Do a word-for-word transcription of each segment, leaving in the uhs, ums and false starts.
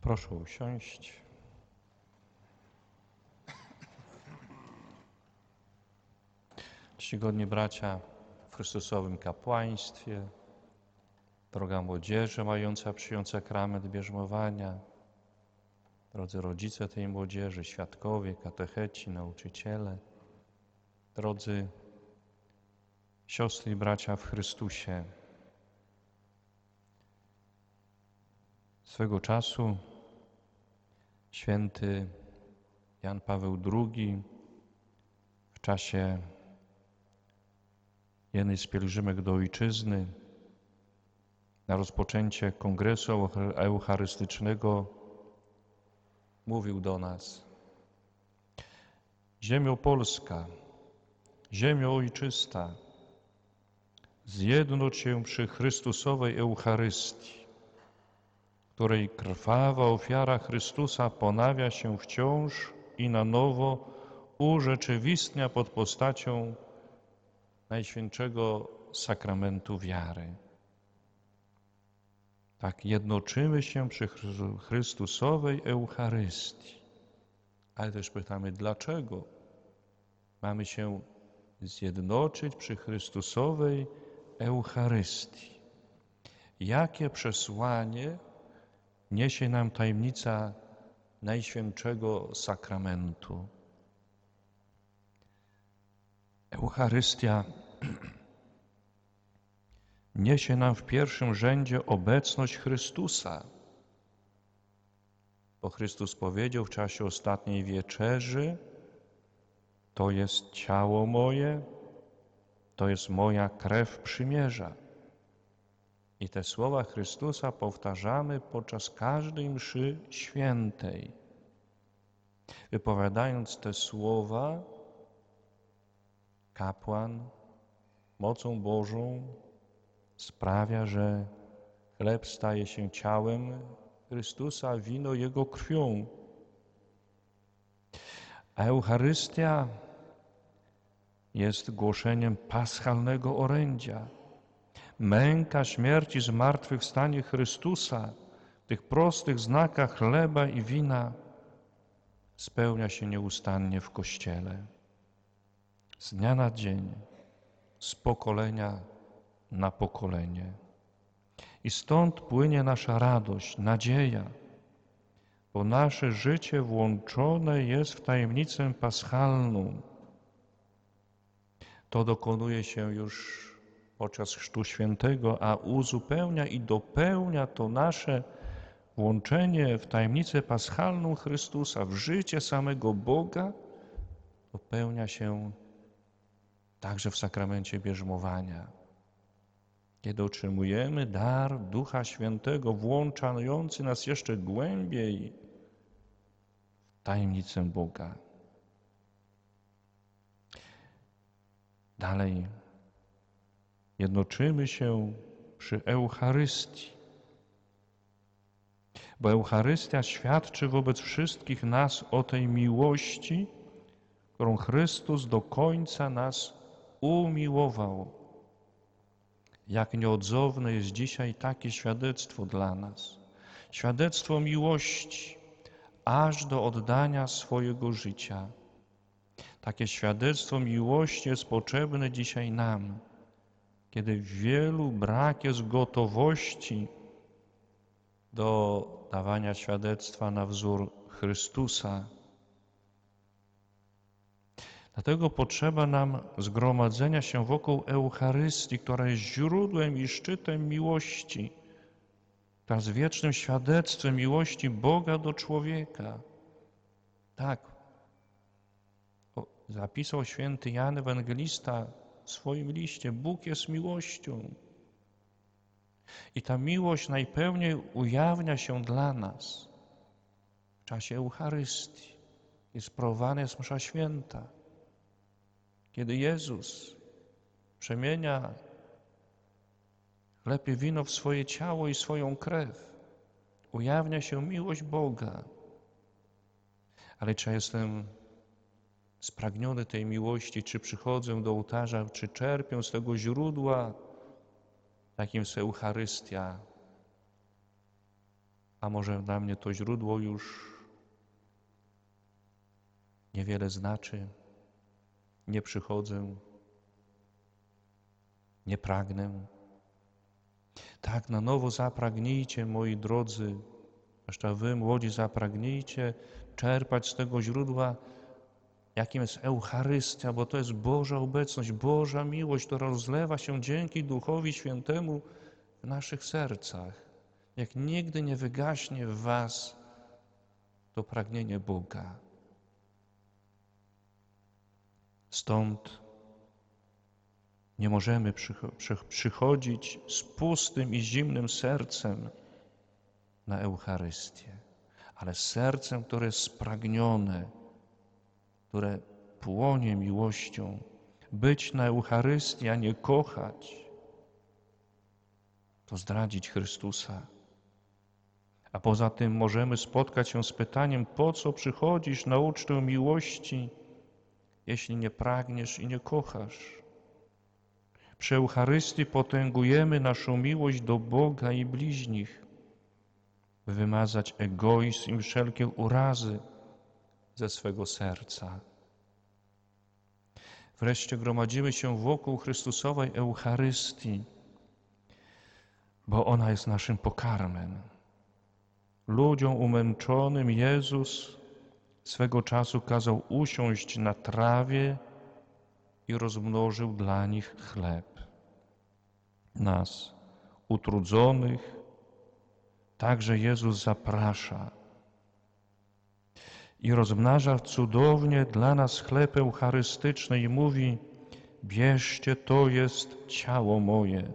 Proszę usiąść. Czcigodni bracia w Chrystusowym kapłaństwie, droga młodzieży mająca przyjąć sakrament bierzmowania, drodzy rodzice tej młodzieży, świadkowie, katecheci, nauczyciele, drodzy siostry i bracia w Chrystusie. Swego czasu święty Jan Paweł drugi w czasie jednej z pielgrzymek do Ojczyzny na rozpoczęcie Kongresu Eucharystycznego mówił do nas: Ziemio Polska, ziemio ojczysta, zjednocz się przy Chrystusowej Eucharystii, której krwawa ofiara Chrystusa ponawia się wciąż i na nowo urzeczywistnia pod postacią Najświętszego Sakramentu wiary. Tak jednoczymy się przy Chrystusowej Eucharystii. Ale też pytamy, dlaczego mamy się zjednoczyć przy Chrystusowej Eucharystii? Jakie przesłanie niesie nam tajemnica Najświętszego Sakramentu? Eucharystia niesie nam w pierwszym rzędzie obecność Chrystusa, bo Chrystus powiedział w czasie ostatniej wieczerzy: to jest ciało moje, to jest moja krew przymierza. I te słowa Chrystusa powtarzamy podczas każdej mszy świętej. Wypowiadając te słowa, kapłan mocą Bożą sprawia, że chleb staje się ciałem Chrystusa, a wino Jego krwią. A Eucharystia jest głoszeniem paschalnego orędzia. Męka, śmierć i zmartwychwstanie Chrystusa w tych prostych znakach chleba i wina spełnia się nieustannie w Kościele. Z dnia na dzień, z pokolenia na pokolenie. I stąd płynie nasza radość, nadzieja, bo nasze życie włączone jest w tajemnicę paschalną. To dokonuje się już podczas Chrztu Świętego, a uzupełnia i dopełnia to nasze włączenie w tajemnicę paschalną Chrystusa, w życie samego Boga, dopełnia się także w sakramencie bierzmowania, kiedy otrzymujemy dar Ducha Świętego, włączający nas jeszcze głębiej w tajemnicę Boga. Dalej jednoczymy się przy Eucharystii, bo Eucharystia świadczy wobec wszystkich nas o tej miłości, którą Chrystus do końca nas umiłował. Jak nieodzowne jest dzisiaj takie świadectwo dla nas. Świadectwo miłości, aż do oddania swojego życia. Takie świadectwo miłości jest potrzebne dzisiaj nam, kiedy w wielu brak jest gotowości do dawania świadectwa na wzór Chrystusa. Dlatego potrzeba nam zgromadzenia się wokół Eucharystii, która jest źródłem i szczytem miłości, która jest wiecznym świadectwem miłości Boga do człowieka. Tak, zapisał święty Jan Ewangelista w swoim liście: Bóg jest miłością. I ta miłość najpełniej ujawnia się dla nas w czasie Eucharystii, kiedy sprawowana jest msza święta. Kiedy Jezus przemienia chleb i wino w swoje ciało i swoją krew, ujawnia się miłość Boga. Ale czy ja jestem spragniony tej miłości, czy przychodzę do ołtarza, czy czerpię z tego źródła, takim jest Eucharystia. a może dla mnie to źródło już niewiele znaczy, nie przychodzę, nie pragnę. Tak, na nowo zapragnijcie, moi drodzy, zwłaszcza wy, młodzi, zapragnijcie czerpać z tego źródła, jakim jest Eucharystia, bo to jest Boża obecność, Boża miłość, która rozlewa się dzięki Duchowi Świętemu w naszych sercach. Jak nigdy nie wygaśnie w was to pragnienie Boga. Stąd nie możemy przychodzić z pustym i zimnym sercem na Eucharystię, ale z sercem, które jest spragnione, które płonie miłością. Być na Eucharystii, a nie kochać, to zdradzić Chrystusa. A poza tym możemy spotkać się z pytaniem, po co przychodzisz na ucztę miłości, jeśli nie pragniesz i nie kochasz. Przy Eucharystii potęgujemy naszą miłość do Boga i bliźnich, by wymazać egoizm i wszelkie urazy ze swego serca. Wreszcie gromadzimy się wokół Chrystusowej Eucharystii, bo ona jest naszym pokarmem. Ludziom umęczonym Jezus swego czasu kazał usiąść na trawie i rozmnożył dla nich chleb. Nas, utrudzonych, także Jezus zaprasza i rozmnaża cudownie dla nas chleb eucharystyczny i mówi: bierzcie, to jest ciało moje.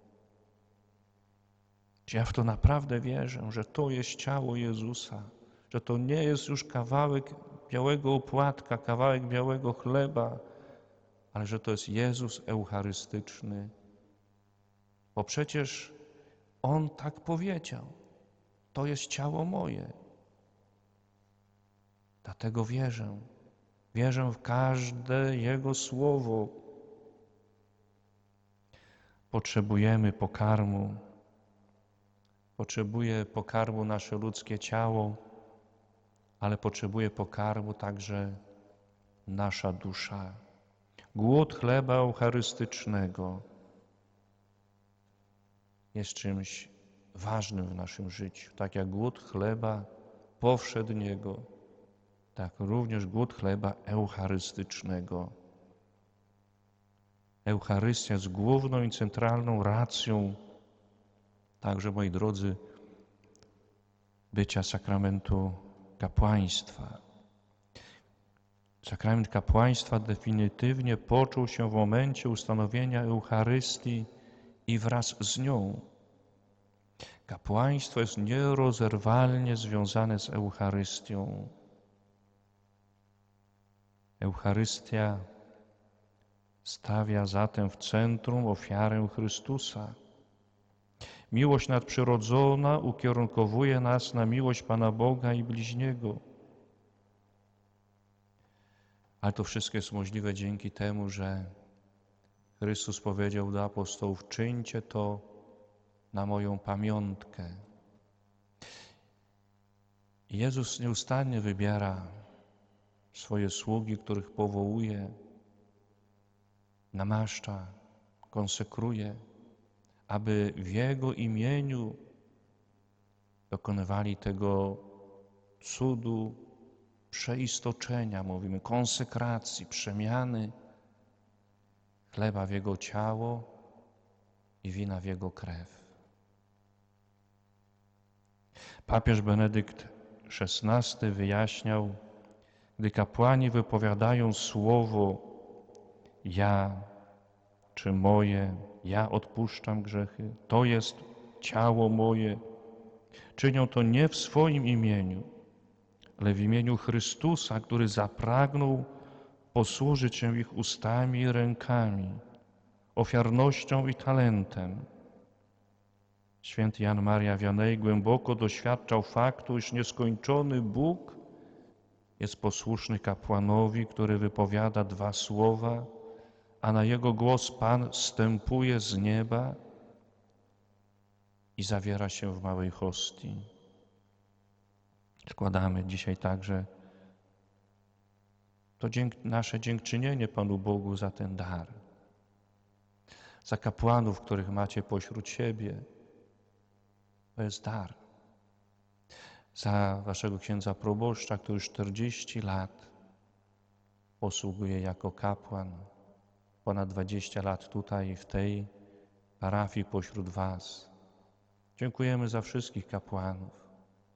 Ja w to naprawdę wierzę, że to jest ciało Jezusa, że to nie jest już kawałek białego opłatka, kawałek białego chleba, ale że to jest Jezus eucharystyczny. Bo przecież On tak powiedział, to jest ciało moje. Dlatego wierzę, wierzę w każde Jego słowo. Potrzebujemy pokarmu, potrzebuje pokarmu nasze ludzkie ciało, ale potrzebuje pokarmu także nasza dusza. Głód chleba eucharystycznego jest czymś ważnym w naszym życiu. Tak jak głód chleba powszedniego, tak również głód chleba eucharystycznego. Eucharystia jest główną i centralną racją także, moi drodzy, bycia sakramentu kapłaństwa. Sakrament kapłaństwa definitywnie począł się w momencie ustanowienia Eucharystii i wraz z nią. Kapłaństwo jest nierozerwalnie związane z Eucharystią. Eucharystia stawia zatem w centrum ofiarę Chrystusa. Miłość nadprzyrodzona ukierunkowuje nas na miłość Pana Boga i bliźniego. Ale to wszystko jest możliwe dzięki temu, że Chrystus powiedział do apostołów: czyńcie to na moją pamiątkę. I Jezus nieustannie wybiera swoje sługi, których powołuje, namaszcza, konsekruje, aby w Jego imieniu dokonywali tego cudu przeistoczenia, mówimy, konsekracji, przemiany chleba w Jego ciało i wina w Jego krew. Papież Benedykt szesnasty wyjaśniał, gdy kapłani wypowiadają słowo ja czy moje, ja odpuszczam grzechy, to jest ciało moje, czynią to nie w swoim imieniu, ale w imieniu Chrystusa, który zapragnął posłużyć się ich ustami i rękami, ofiarnością i talentem. Święty Jan Maria Vianney głęboko doświadczał faktu, iż nieskończony Bóg jest posłuszny kapłanowi, który wypowiada dwa słowa, a na jego głos Pan zstępuje z nieba i zawiera się w małej hostii. Składamy dzisiaj także to dzięk, nasze dziękczynienie Panu Bogu za ten dar, za kapłanów, których macie pośród siebie. To jest dar. Za waszego księdza proboszcza, który czterdzieści lat posługuje jako kapłan, ponad dwadzieścia lat tutaj w tej parafii pośród was. Dziękujemy za wszystkich kapłanów.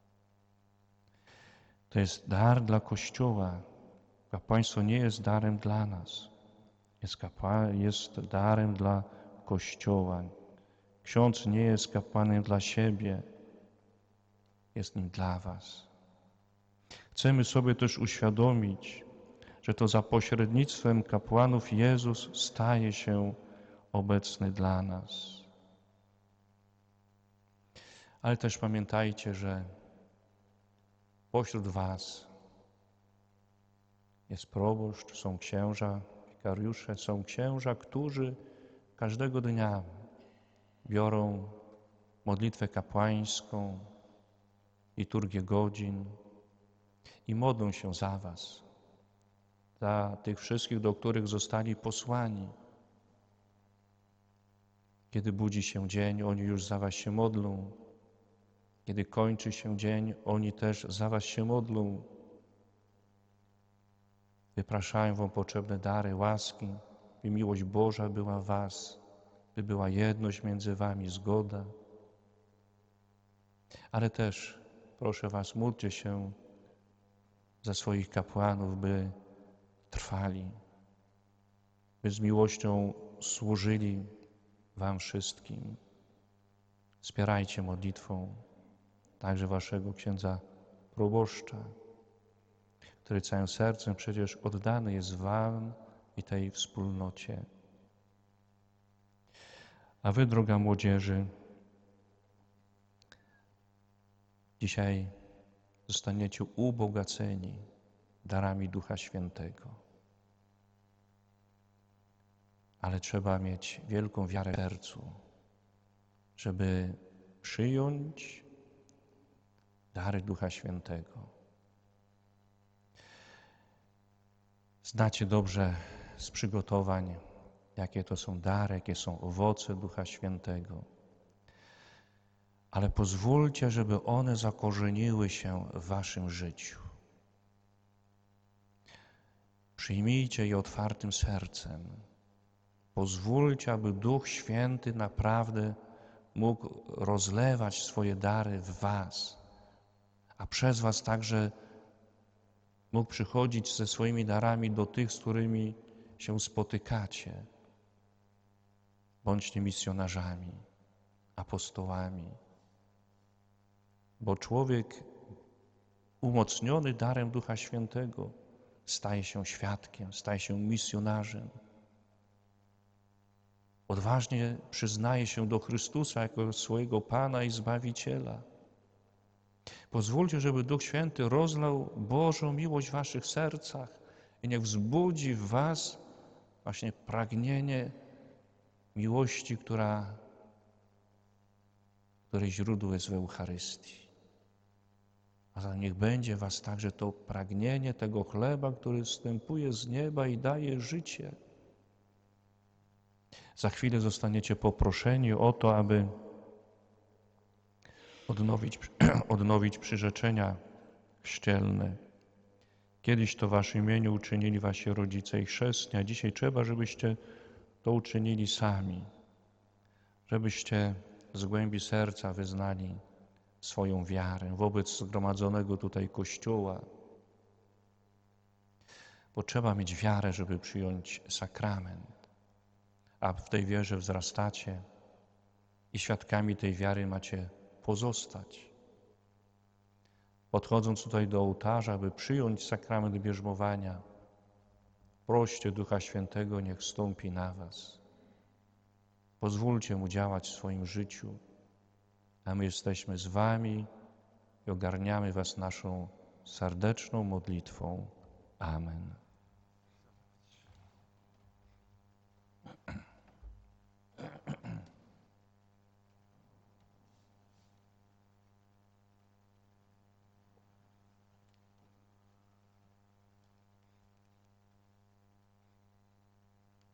To jest dar dla Kościoła. Kapłaństwo nie jest darem dla nas. Jest, kapła, jest darem dla Kościoła. Ksiądz nie jest kapłanem dla siebie. Jest nim dla was. Chcemy sobie też uświadomić, że to za pośrednictwem kapłanów Jezus staje się obecny dla nas. Ale też pamiętajcie, że pośród was jest proboszcz, są księża, wikariusze, są księża, którzy każdego dnia biorą modlitwę kapłańską, liturgię godzin i modlą się za was, za tych wszystkich, do których zostali posłani. Kiedy budzi się dzień, oni już za was się modlą. Kiedy kończy się dzień, oni też za was się modlą. Wypraszają wam potrzebne dary, łaski, by miłość Boża była w was, by była jedność między wami, zgoda. Ale też proszę was, módlcie się za swoich kapłanów, by trwali, by z miłością służyli wam wszystkim. Wspierajcie modlitwą także waszego księdza proboszcza, który całym sercem przecież oddany jest wam i tej wspólnocie. A wy, droga młodzieży, dzisiaj zostaniecie ubogaceni darami Ducha Świętego. Ale trzeba mieć wielką wiarę w sercu, żeby przyjąć dary Ducha Świętego. Znacie dobrze z przygotowań, jakie to są dary, jakie są owoce Ducha Świętego. Ale pozwólcie, żeby one zakorzeniły się w waszym życiu. Przyjmijcie je otwartym sercem. Pozwólcie, aby Duch Święty naprawdę mógł rozlewać swoje dary w was, a przez was także mógł przychodzić ze swoimi darami do tych, z którymi się spotykacie. Bądźcie misjonarzami, apostołami, bo człowiek umocniony darem Ducha Świętego staje się świadkiem, staje się misjonarzem. Odważnie przyznaje się do Chrystusa jako swojego Pana i Zbawiciela. Pozwólcie, żeby Duch Święty rozlał Bożą miłość w waszych sercach i niech wzbudzi w was właśnie pragnienie miłości, która, której źródło jest w Eucharystii. A zatem niech będzie w was także to pragnienie tego chleba, który zstępuje z nieba i daje życie. Za chwilę zostaniecie poproszeni o to, aby odnowić, odnowić przyrzeczenia chrzcielne. Kiedyś to w waszym imieniu uczynili wasi rodzice i chrzestni, a dzisiaj trzeba, żebyście to uczynili sami, żebyście z głębi serca wyznali swoją wiarę wobec zgromadzonego tutaj Kościoła. Bo trzeba mieć wiarę, żeby przyjąć sakrament, a w tej wierze wzrastacie i świadkami tej wiary macie pozostać. Podchodząc tutaj do ołtarza, aby przyjąć sakrament bierzmowania, proście Ducha Świętego, niech stąpi na was. Pozwólcie Mu działać w swoim życiu, a my jesteśmy z wami i ogarniamy was naszą serdeczną modlitwą. Amen.